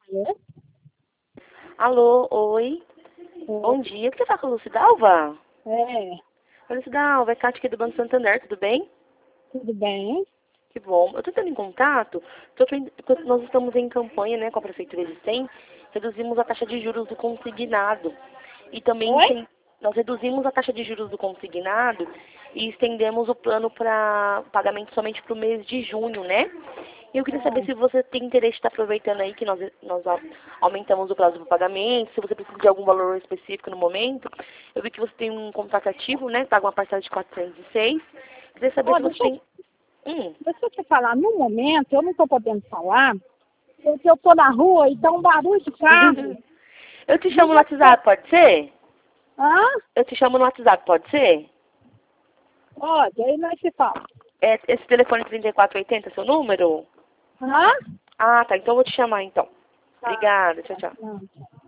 Alô? Alô, oi. Bom dia. O que você fala com a Lucidalva? É, Oi, Lucidalva, é Cátia aqui do Banco Santander, tudo bem? tudo bem? Que bom. Eu tô entrando em contato, porque nós estamos em campanha, né, com a Prefeitura de SEM, reduzimos a taxa de juros do consignado. E também Oi? nós reduzimos a taxa de juros do consignado e estendemos o plano para pagamento somente para o mês de junho, né? E eu queria saber Ah, se você tem interesse de estar aproveitando aí que nós aumentamos o prazo do pagamento, se você precisa de algum valor específico no momento. Eu vi que você tem um contrato ativo, né? Paga uma parcela de 406. Queria saber ó, se você tem... deixa eu te falar. No momento, eu não estou podendo falar, porque eu estou na rua e tá um barulho de carro. Eu te chamo no Liga WhatsApp, pode ser? Hã? Eu te chamo no WhatsApp, pode ser? Pode, aí nós se fala. É, esse telefone 3480 é seu número? Hã? Ah, tá. Então eu vou te chamar, então. Tá. Obrigada. Tchau, tchau. Não.